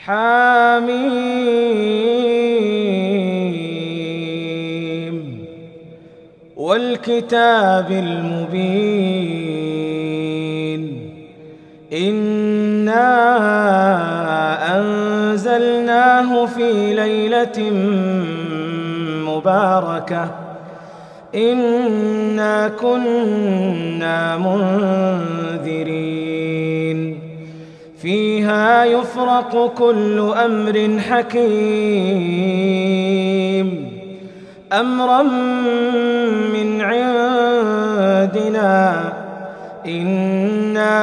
حم والكتاب المبين إنا أنزلناه في ليلة مباركة إنا كنا منذرين فيها يفرق كل أمر حكيم أمرا من عندنا إنا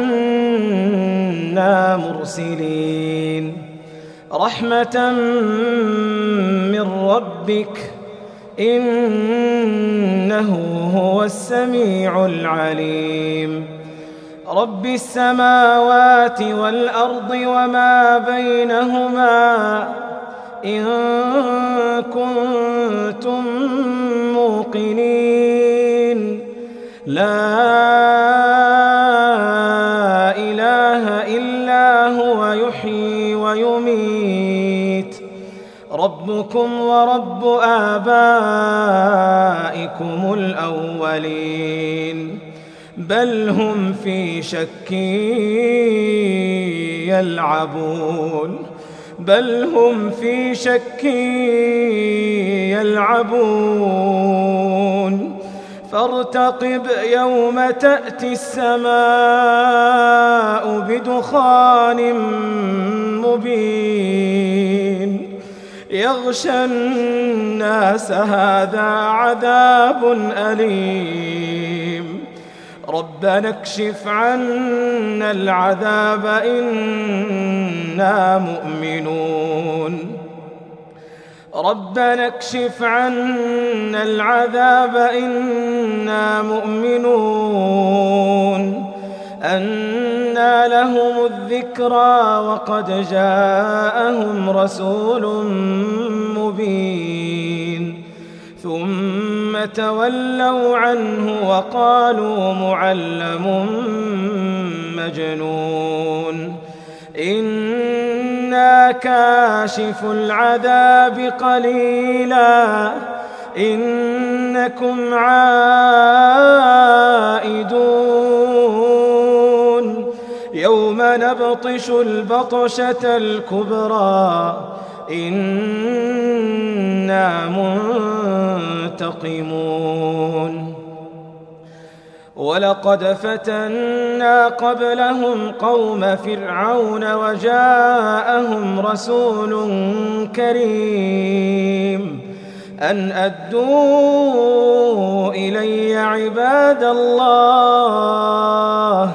كنا مرسلين رحمة من ربك إنه هو السميع العليم رب السماوات والأرض وما بينهما إن كنتم موقنين لا إله إلا هو يحيي ويميت ربكم ورب آبائكم الأولين بل هم في شك يلعبون فارتقب يوم تأتي السماء بدخان مبين يغشى الناس هذا عذاب أليم ربنا اكشف عنا العذاب إنا مؤمنون ربنا اكشف عنا العذاب إنا مؤمنون أنى لهم الذكرى وقد جاءهم رسول مبين ثم تولوا عنه وقالوا معلم مجنون إنا كاشف العذاب قليلا إنكم عائدون يوم نبطش البطشة الكبرى إنا منتقمون ولقد فتنا قبلهم قوم فرعون وجاءهم رسول كريم أن أدوا إلي عباد الله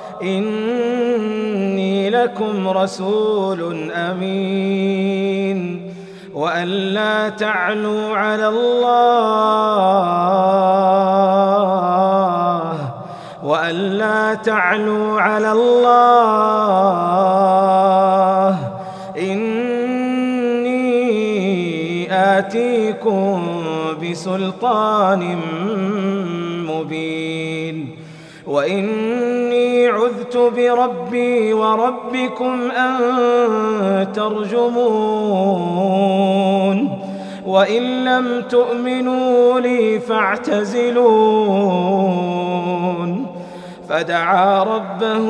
إني لكم رسول أمين وأن لا تعلوا على الله إني آتيكم بسلطان مبين وإني عذت بربي وربكم أن ترجمون وإن لم تؤمنوا لي فاعتزلون فدعا ربه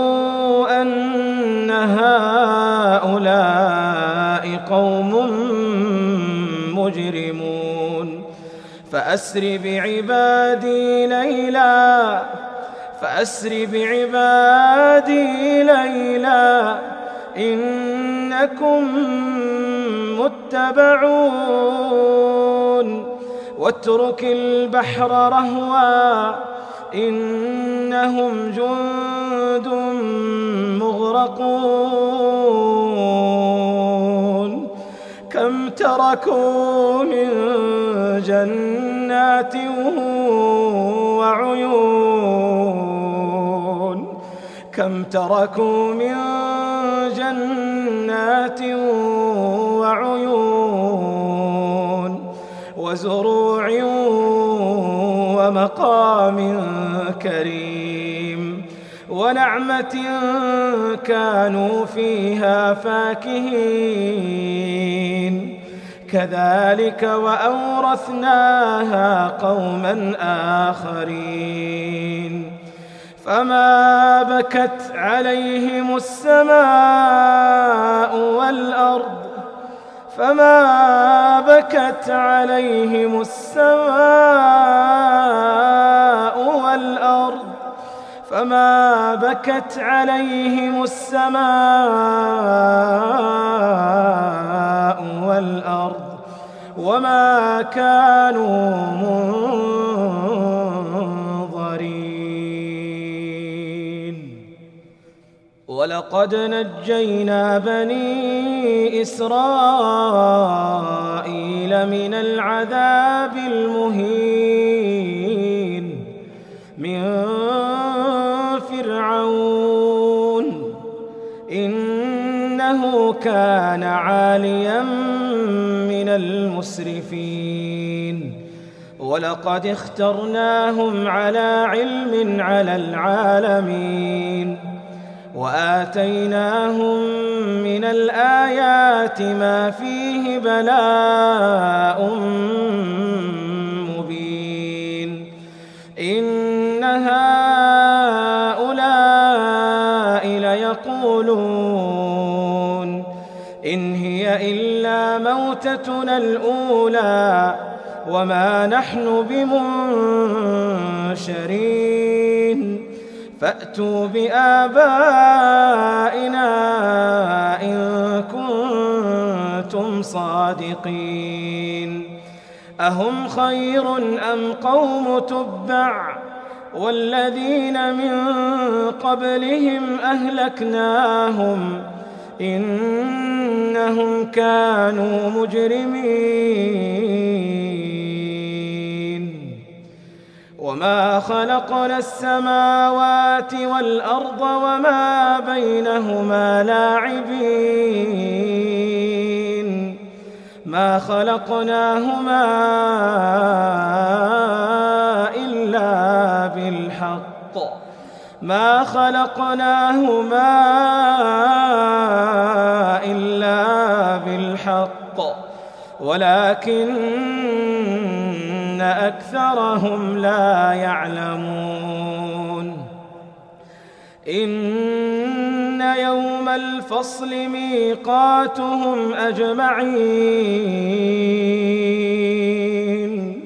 أن هؤلاء قوم مجرمون فأسر بعبادي ليلا إنكم متبعون واترك البحر رهوا إنهم جند مغرقون كم تركوا من جنات وعيون وزروع ومقام كريم ونعمة كانوا فيها فاكهين كذلك وأورثناها قوما آخرين فما بكت عليهم السماء والأرض وما كانوا منظرين ولقد نجينا بني إسرائيل من العذاب المهين من فرعون إنه كان عاليا من المسرفين ولقد اخترناهم على علم على العالمين وآتيناهم من الآيات ما فيه بلاء مبين إن هؤلاء ليقولون إن هي إلا موتتنا الأولى وما نحن بمنشرين فأتوا بآبائنا إن كنتم صادقين أهم خير أم قوم تبع والذين من قبلهم أهلكناهم إنهم كانوا مجرمين وما خلقنا السماوات والأرض وما بينهما لاعبين ما خلقناهما إلا بالحق ولكن أكثرهم لا يعلمون إن يوم الفصل ميقاتهم أجمعين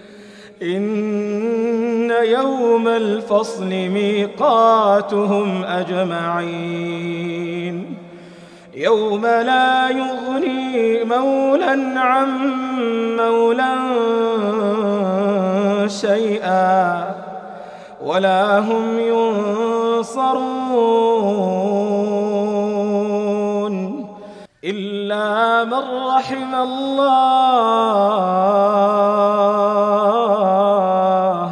إن يوم الفصل ميقاتهم أجمعين يوم لا يغني مولا عن مولا شيئا ولا هم ينصرون إلا من رحم الله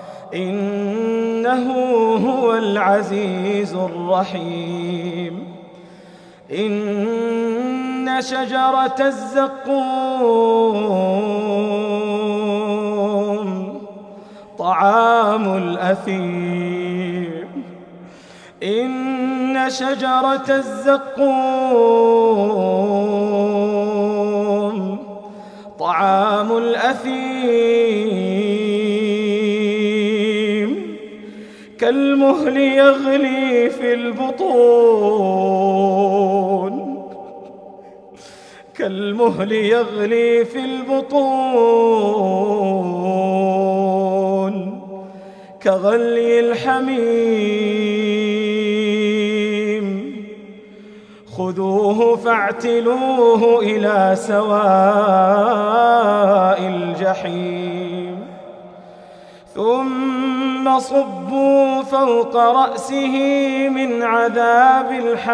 إنه هو العزيز الرحيم إن شجرة الزقوم طعام الأثيم إن شجرة الزقوم طعام الأثيم كالمهل يغلي في البطون كغلي الحميم خذوه فاعتلوه إلى سواء الجحيم ثم صبوا فوق رأسه من عذاب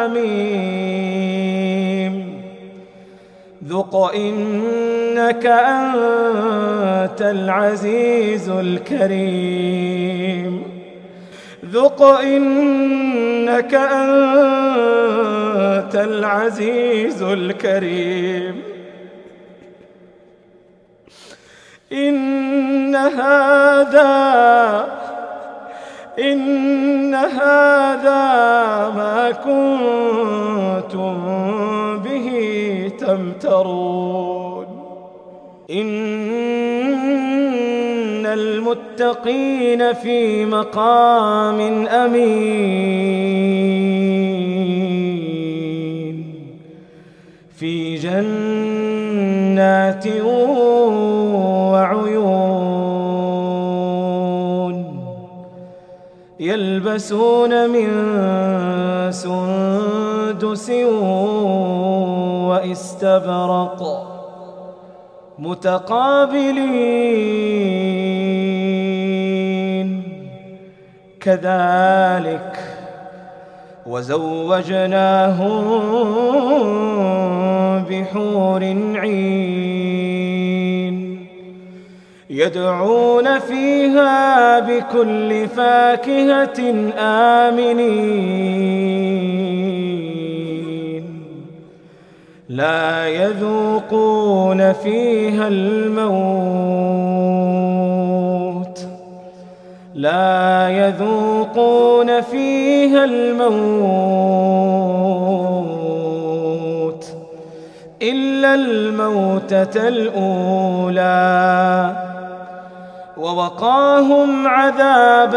الحميم ذق إنك أنت العزيز الكريم ذق إنك أنت العزيز الكريم إن إن هذا ما كنتم به تمترون إن المتقين في مقام أمين في جنات وعيون يلبسون من سندس واستبرق متقابلين كذلك وزوجناهم بحور عين يدعون فيها بكل فاكهة آمنين لا يذوقون فيها الموت إلا الموتة الأولى ووقاهم عذاب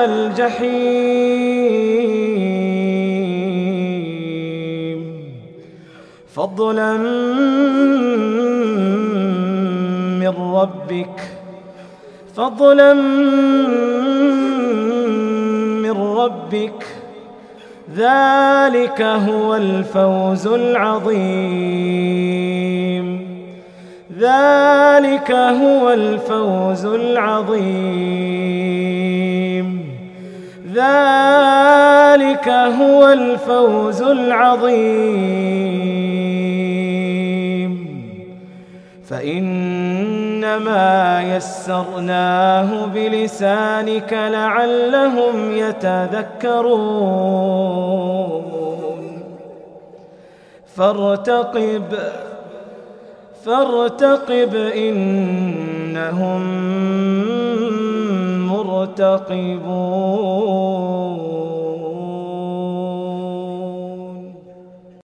الجحيم فضلا من ربك ذلك هو الفوز العظيم فإنما يسرناه بلسانك لعلهم يتذكرون فارتقب إنهم مرتقبون.